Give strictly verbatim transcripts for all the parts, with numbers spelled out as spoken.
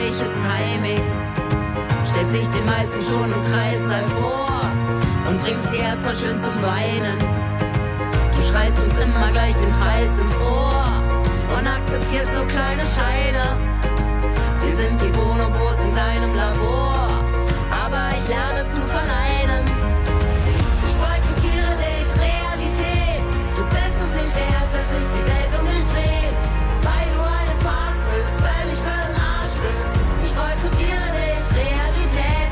gefährliches Timing. Stellst dich den meisten schon im Kreissaal vor und bringst sie erstmal schön zum Weinen. Du schreist uns immer gleich den Preis ins Ohr und akzeptierst nur kleine Scheine. Wir sind die Bonobos in deinem Labor, aber ich lerne zu verneinen. Ich boykottiere dich, Realität. Du bist es nicht wert, dass sich die Welt um dich dreht, weil du eine Farce bist, völlig für den Arsch bist. Ich boykottiere dich, Realität.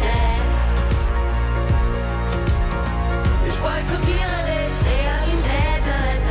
Ich boykottiere dich, Realität.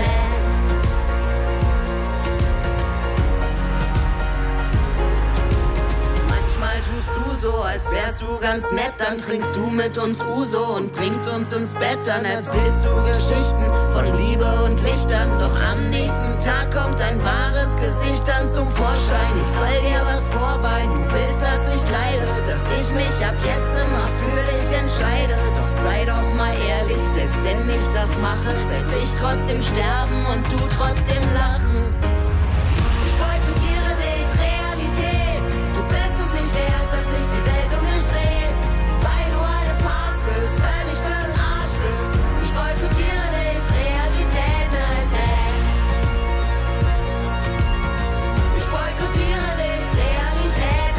Manchmal tust du so, als wärst du ganz nett, dann trinkst du mit uns Uso und bringst uns ins Bett, dann erzählst du Geschichten von Liebe und Lichtern, doch am nächsten Tag kommt dein wahres Gesicht dann zum Vorschein. Ich soll dir was vorweinen, du willst, dass ich leide, dass ich mich ab jetzt immer für dich entscheide, doch sei doch mal ehrlich, selbst wenn ich das mache, werd ich trotzdem sterben und du trotzdem lachen. Ich boykottiere dich, Realität. Du bist es nicht wert, dass sich die Welt um dich dreht, weil du eine Farce bist, völlig für den Arsch bist. Ich boykottiere dich, Realität. Ich boykottiere dich, Realität.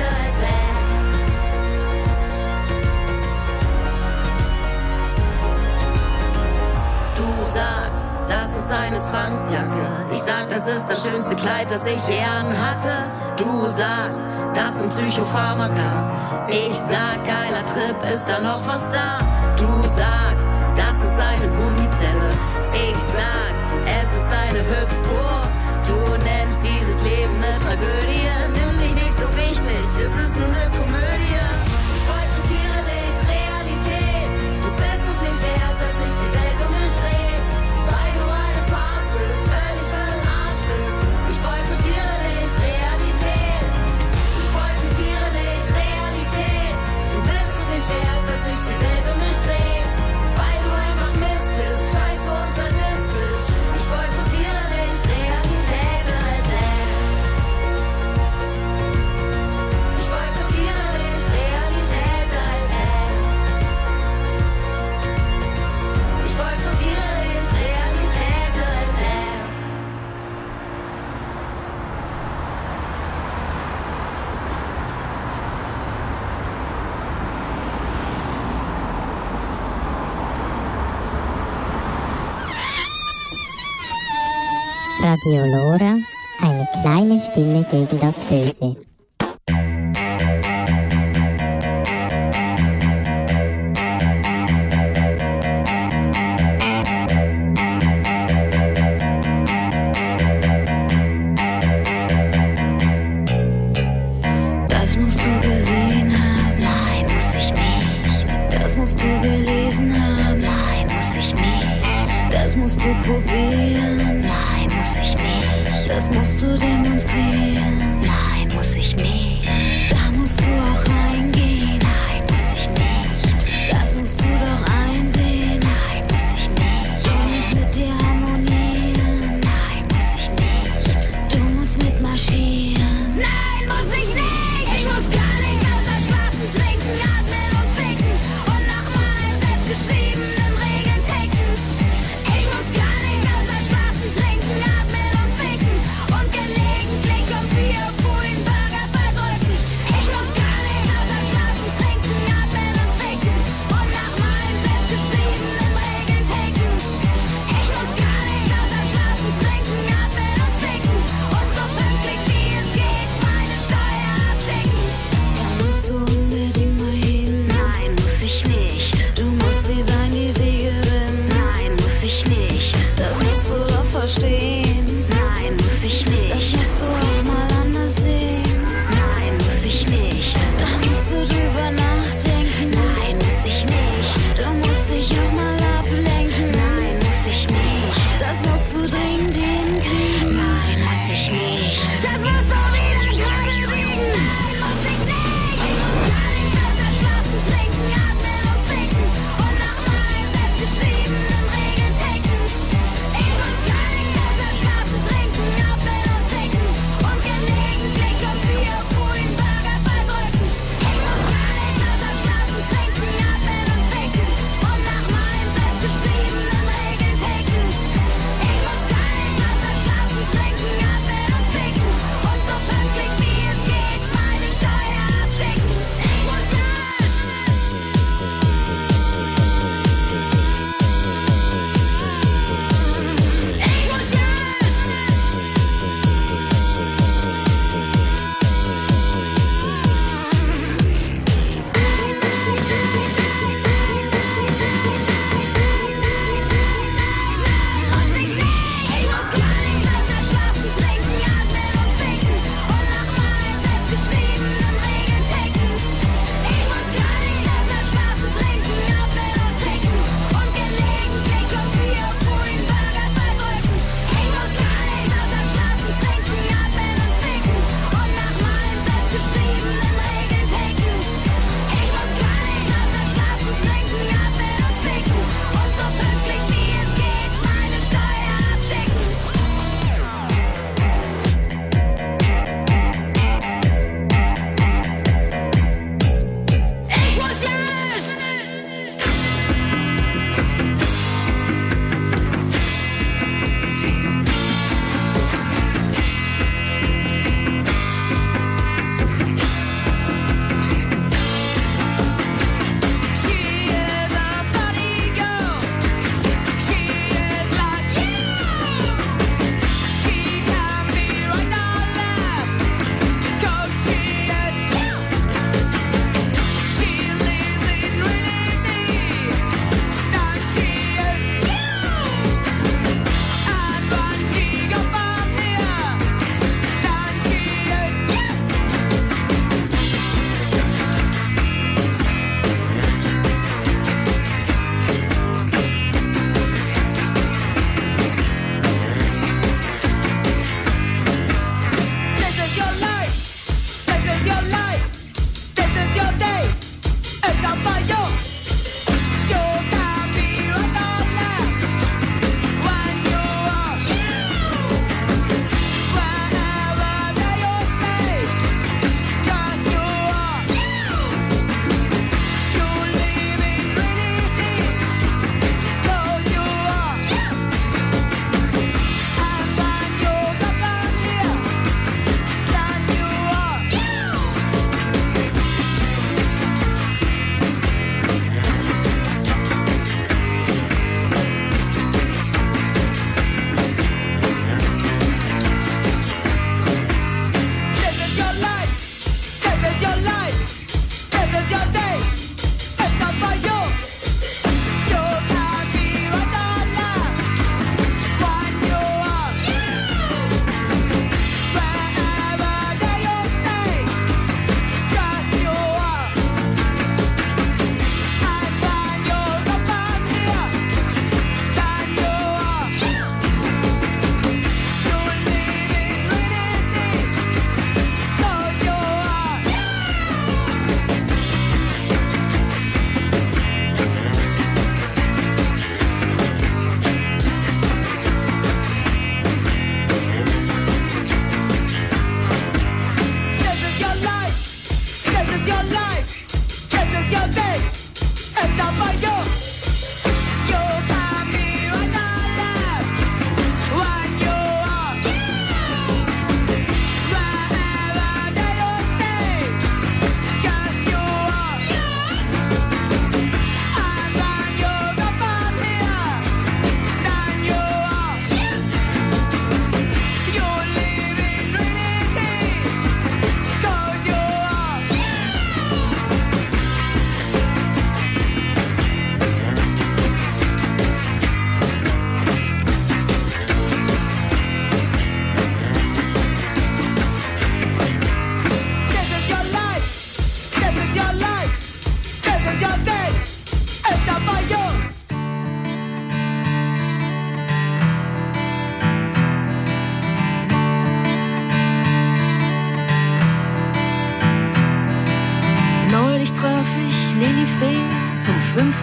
Du sagst, das ist eine Zwangsjacke. Ich sag, das ist das schönste Kleid, das ich je anhatte. Du sagst, das sind Psychopharmaka. Ich sag, geiler Trip, ist da noch was da? Du sagst, das ist eine Gummizelle. Ich sag, es ist eine Hüpfburg. Du nennst dieses Leben eine Tragödie. Nimm dich nicht so wichtig, es ist nur eine Komödie. Ich boykottiere dich, Realität. Du bist es nicht wert, dass sich die Welt um dich dreht, weil du eine Farce bist, völlig für den Arsch bist. Ich boykottiere dich, Realität. Ich boykottiere dich, Realität. Du bist es nicht wert, dass sich die Welt um dich dreht, weil du einfach Mist bist, scheiße und sadistisch. Ich boykottiere dich, Realität. Ich boykottiere dich, Realität. Ich boykottiere dich, Realität. Radio Lora, eine kleine Stimme gegen das Böse. Das musst du gesehen haben, nein, muss ich nicht. Das musst du gelesen haben, nein, muss ich nicht. Das musst du probieren, nein, muss ich nicht. Das musst du demonstrieren, nein, muss ich nicht. Da musst du auch reingehen, nein, muss ich nicht. Das musst du doch einsehen, nein, muss ich nicht. Du musst mit dir harmonieren, nein, muss ich nicht. Du musst mitmarschieren, nein, muss ich nicht. Ich muss gar nicht außer schlafen, trinken, atmen und ficken und nach meinen selbstgeschriebenen Regeln ticken. Ich muss gar nicht außer schlafen, trinken, atmen und ficken und gelegentlich um vier Uhr früh einen Burger verdrücken.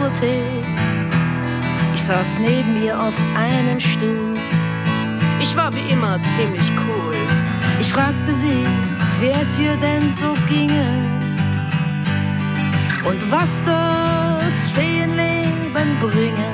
Diskothek. Ich saß neben ihr auf einem Stuhl. Ich war wie immer ziemlich cool. Ich fragte sie, wie es ihr denn so ginge und was das Feenleben bringe.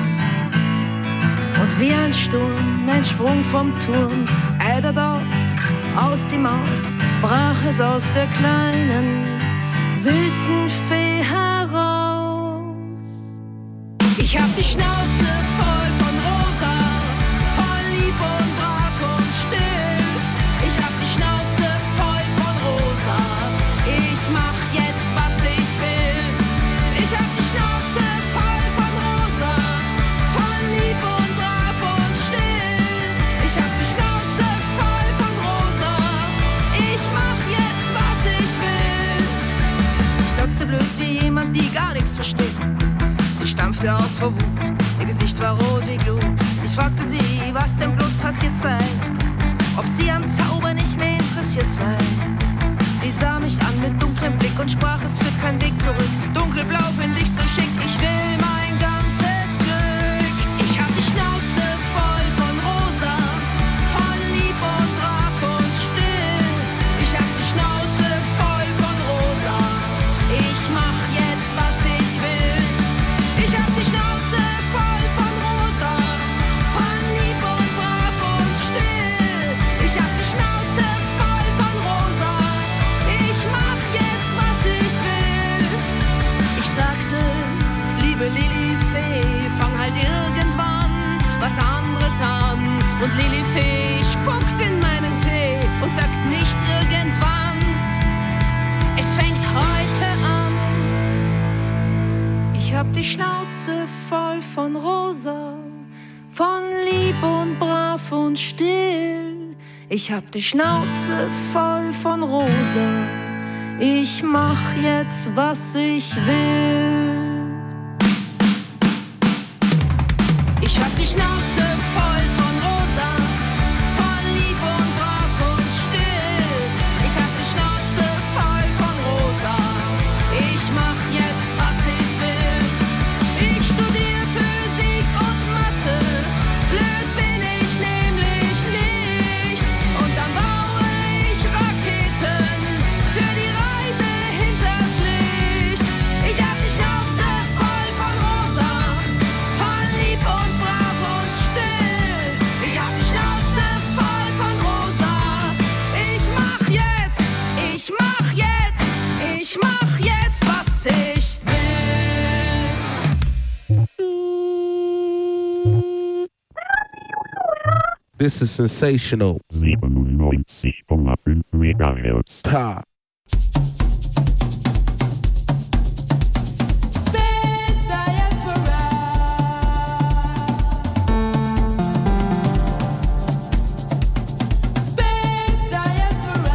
Und wie ein Sturm, ein Sprung vom Turm, eider das aus die Maus, brach es aus der kleinen, süßen Fee heraus. Ich hab die Schnauze voll von Rosa, voll lieb und brav und still. Ich hab die Schnauze voll von Rosa, ich mach jetzt, was ich will. Ich hab die Schnauze voll von Rosa, voll lieb und brav und still. Ich hab die Schnauze voll von Rosa, ich mach jetzt, was ich will. Ich glockte blöd wie jemand, die gar nichts versteht. Sie stampfte auf vor Wut, ihr Gesicht war rot wie Glut. Ich fragte sie, was denn bloß passiert sei, ob sie am Zauber nicht mehr interessiert sei. Sie sah mich an mit dunklem Blick und sprach, es führt kein Weg zurück. Dunkelblau find ich so schick, ich will mein ganzes Glück. Ich hab die Schnauze voll von Rosa, voll lieb und brav und still. Ich hab die Schnauze voll von Rosa, ich mach jetzt, was ich will. Ich hab die Schnauze voll von Rosa, voll lieb und brav und still. Ich hab die Schnauze voll von Rosa, ich mach jetzt, was ich will. Ich sagte, liebe Lilifee, fang halt irgendwann was anderes an. Und Lilifee spuckt in meinen Tee und sagt nicht irgendwann, es fängt heute an. Ich hab die Schnauze voll von Rosa, von lieb und brav und still. Ich hab die Schnauze voll von Rosa, ich mach jetzt, was ich will. Ich hab die Schnauze voll von Rosa, von lieb und brav und still. Ich hab die Schnauze voll von Rosa, ich mach jetzt, was ich will. Ich studiere Physik und Mathe, blöd bin ich nämlich nicht. Und dann baue ich Raketen für die Reise hinters Licht. Ich hab die Schnauze voll von Rosa, voll lieb und brav und still. Ich hab die Schnauze voll von Rosa, ich mach jetzt, ich mach jetzt, ich mach jetzt, was ich will. This is sensational. siebenundneunzig Komma fünf Megahertz. Ha. Space Diaspora. Space Diaspora.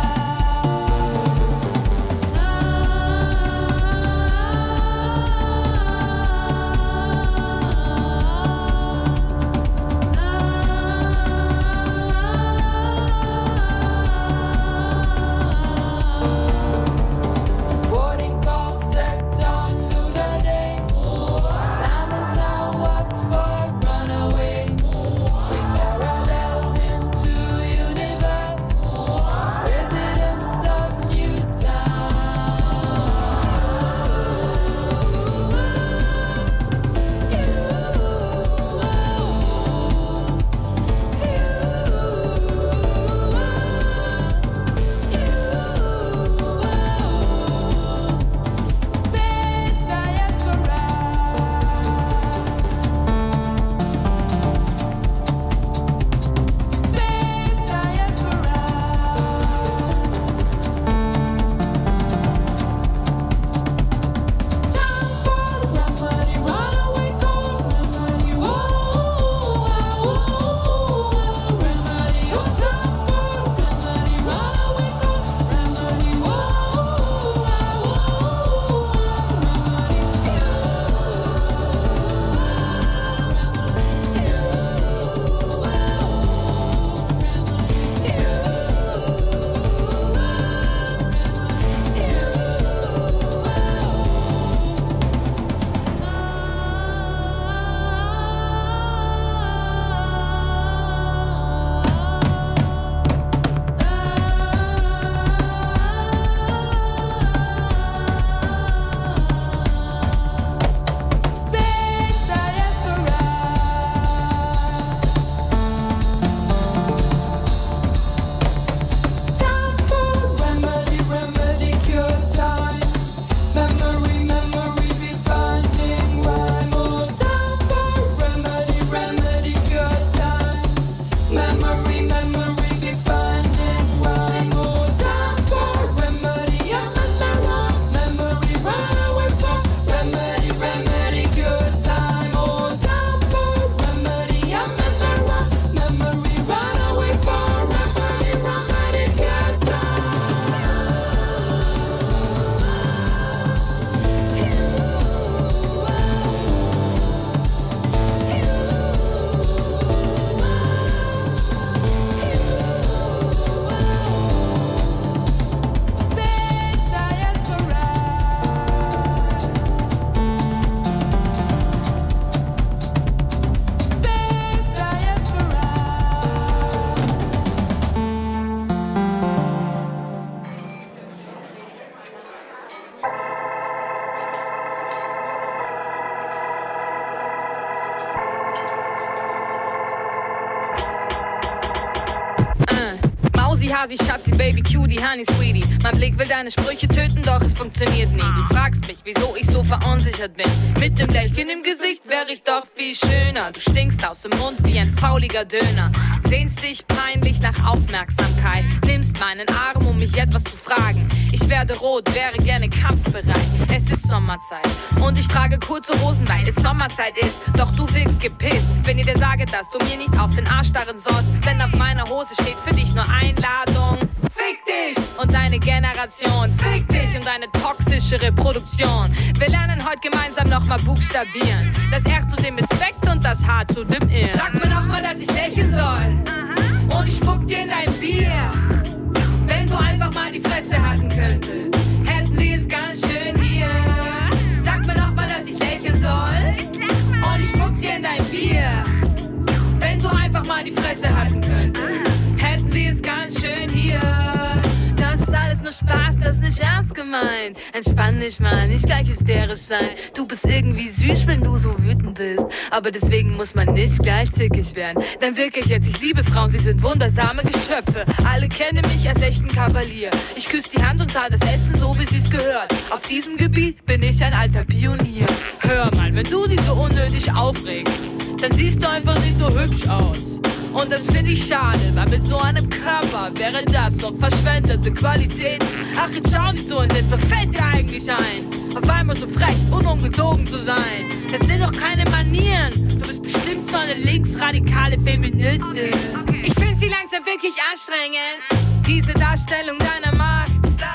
Hasi, Schatzi, Baby, Cutie, Honey, Sweetie. Mein Blick will deine Sprüche töten, doch es funktioniert nie. Du fragst mich, wieso ich so verunsichert bin. Mit dem Lächeln im Gesicht wäre ich doch viel schöner. Du stinkst aus dem Mund wie ein fauliger Döner. Sehnst dich peinlich nach Aufmerksamkeit. Nimmst meinen Arm, um mich etwas zu fragen. Ich werde rot, wäre gerne kampfbereit. Es ist Sommerzeit und ich trage kurze Hosen, weil es Sommerzeit ist. Doch du wirkst gepisst, wenn ich dir sage, dass du mir nicht auf den Arsch starren sollst. Denn auf meiner Hose steht für dich nur Einladung. Fick dich und deine Generation. Fick dich und deine toxische Reproduktion. Wir lernen heute gemeinsam nochmal buchstabieren. Das R zu dem Respekt und das H zu dem Ir. Sag mir nochmal, dass ich lächeln soll. Und ich spuck dir in dein Bier. Wenn du einfach mal die Fresse halten könntest, hätten wir es ganz schön hier. Sag mir nochmal, dass ich lächeln soll. Und ich spuck dir in dein Bier. Wenn du einfach mal die Fresse halten könntest, hätten wir es ganz schön hier. Das ist alles nur Spaß, das ist nicht ernst gemeint. Entspann dich mal, nicht gleich hysterisch sein. Du bist irgendwie süß, wenn du so wütend bist. Aber deswegen muss man nicht gleich zickig werden. Denn wirklich jetzt, ich liebe Frauen, sie sind wundersame Geschöpfe. Alle kennen mich als echten Kavalier. Ich küsse die Hand und zahle das Essen so, wie sie's gehört. Auf diesem Gebiet bin ich ein alter Pionier. Hör mal, wenn du dich so unnötig aufregst, dann siehst du einfach nicht so hübsch aus. Und das finde ich schade, weil mit so einem Körper wäre das doch verschwendete Qualität. Ach, jetzt schau nicht so nett, was fällt dir eigentlich ein? Auf einmal so frech und ungezogen zu sein. Das sind doch keine Manieren. Du bist bestimmt so eine linksradikale Feministin. Ich finde sie langsam wirklich anstrengend, diese Darstellung deiner Macht.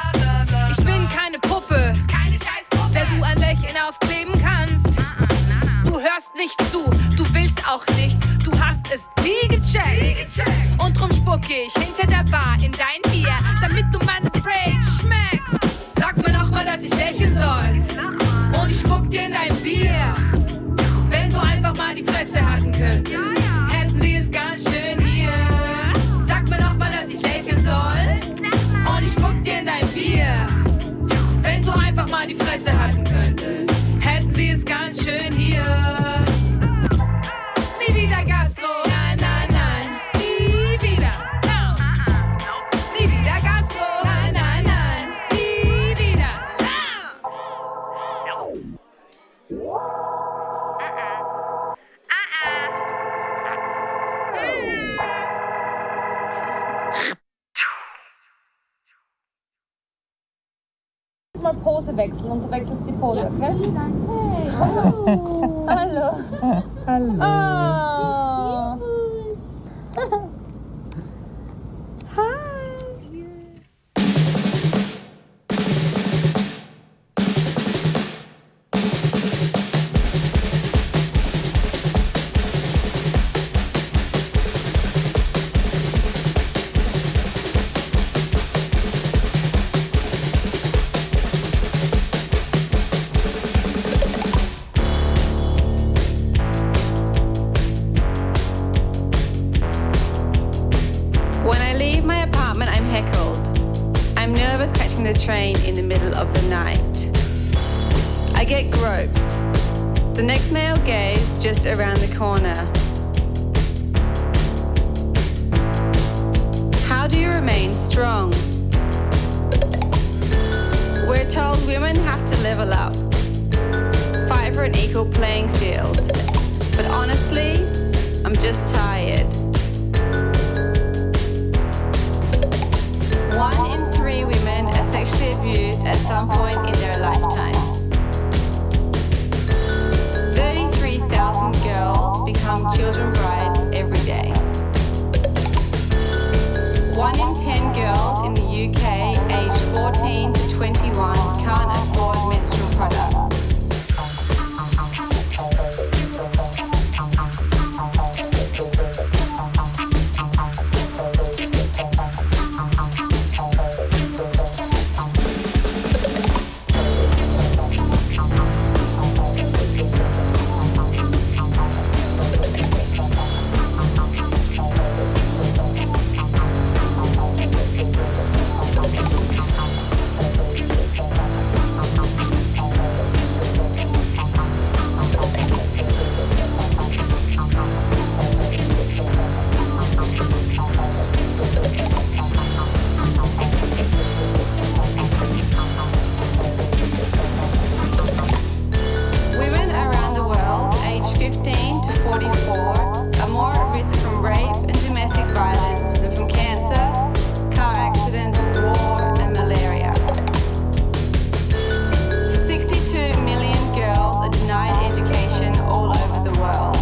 Ich bin keine Puppe, der du ein Lächeln aufkleben kannst. Du hörst nicht zu, du willst auch nicht, du hast es nie gecheckt. Und drum spucke ich hinter der Bar in dein Bier, damit du meine Rage schmeckst. Sag mir nochmal, dass ich lächeln soll. Und ich spuck dir in dein Bier. Wenn du einfach mal die Fresse halten könntest, hätten wir es ganz schön hier. Sag mir nochmal, dass ich lächeln soll. Und ich spuck dir in dein Bier. Wenn du einfach mal die Fresse halten könntest, hätten wir es ganz schön hier. Nie wieder Gastro. Nein, nein, nein. Nie wieder. No. Nie wieder Gastro. Nein, nein, nein. Nie wieder. No. Mal Pose wechseln und du wechselst die Pose, okay? Hey, hallo. Hallo. Hallo. Oh. Hi. The train in the middle of the night. I get groped. The next male gaze just around the corner. How do you remain strong? We're told women have to level up, fight for an equal playing field. But honestly, I'm just tired. One in three women are sexually abused at some point in their lifetime. thirty-three thousand girls become children brides every day. One in ten girls in the U K aged fourteen to twenty-one can't afford menstrual products. forty-four are more at risk from rape and domestic violence than from cancer, car accidents, war and malaria. sixty-two million girls are denied education all over the world.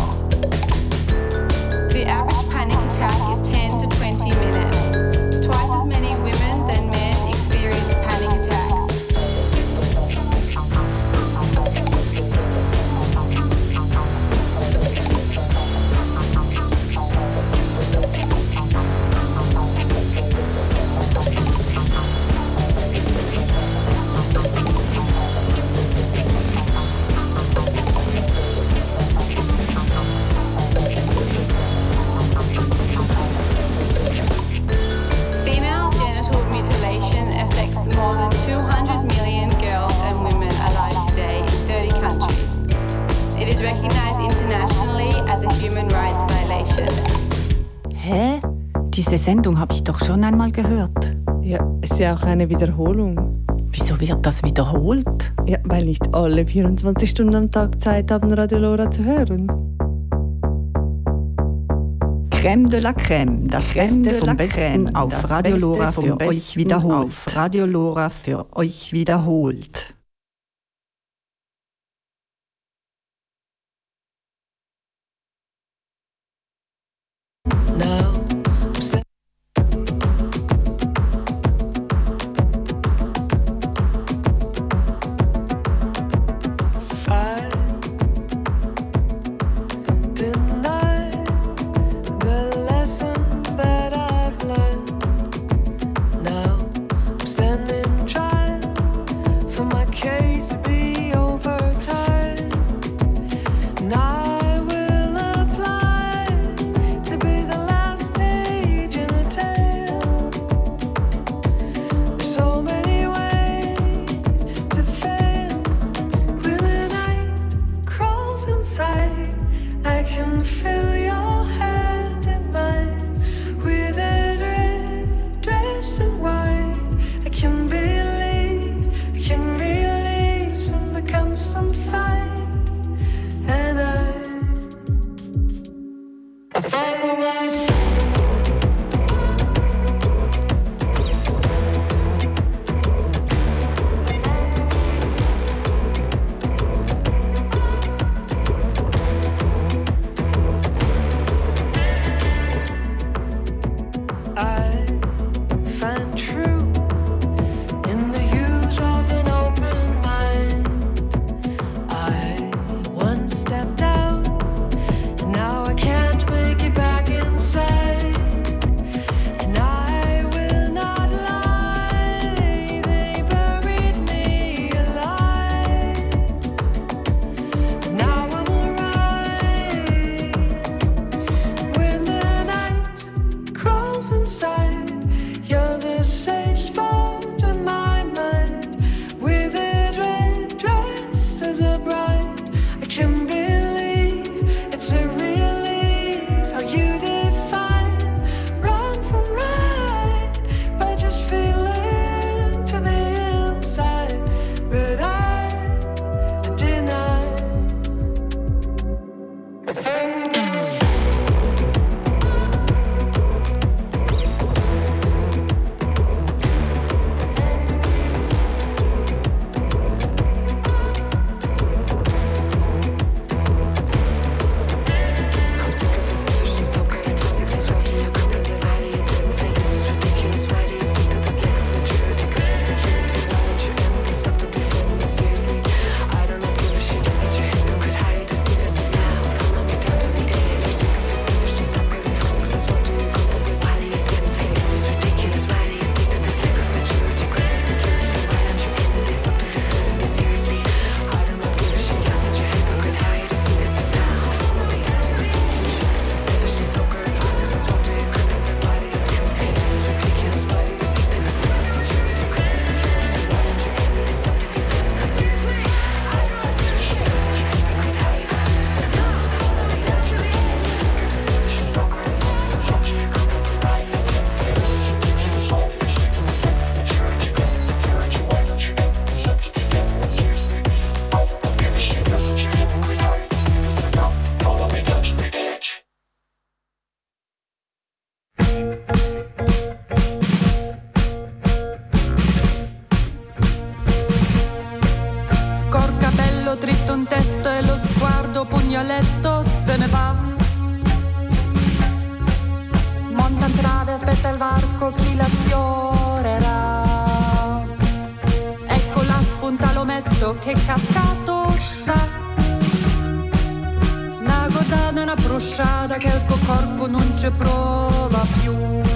The average panic attack is ten to twenty minutes. Twice as many women than men experience panic attacks. Female genital mutilation affects more than two hundred million girls and women alive today in thirty countries. It is recognized internationally as a human rights violation. Hä? Diese Sendung habe ich doch schon einmal gehört. Ja, es ist ja auch eine Wiederholung. Wieso wird das wiederholt? Ja, weil nicht alle vierundzwanzig Stunden am Tag Zeit haben, Radio Lora zu hören. Crème de la Crème, das Crème Beste de vom la Besten Crème, auf das Radio Beste Lora vom für Besten euch wiederholt. auf Radio Lora für euch wiederholt. presto se ne va. Monta in trave, aspetta il varco, chi la sfiorerà. Ecco la spunta l'ometto che cascatozza. Una godata, una brusciata che il tuo corpo non ci prova più.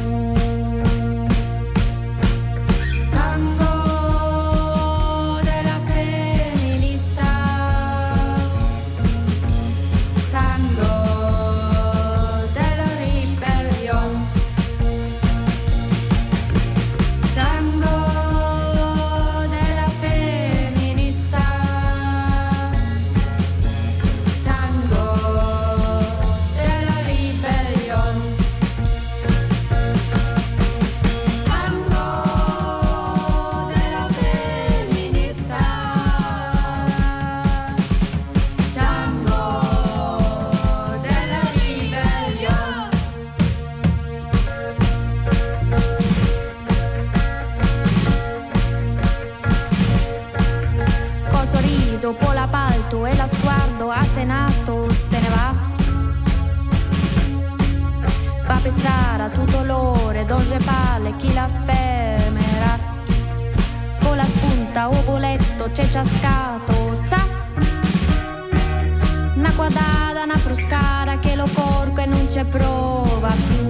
Dopo l'appalto e la sguardo a Senato se ne va. Va per strada tutto l'ore, donge palle, chi la fermerà. Con la spunta o boletto c'è ciascato, za. Una quadrata, una bruscata che lo corco e non c'è prova più.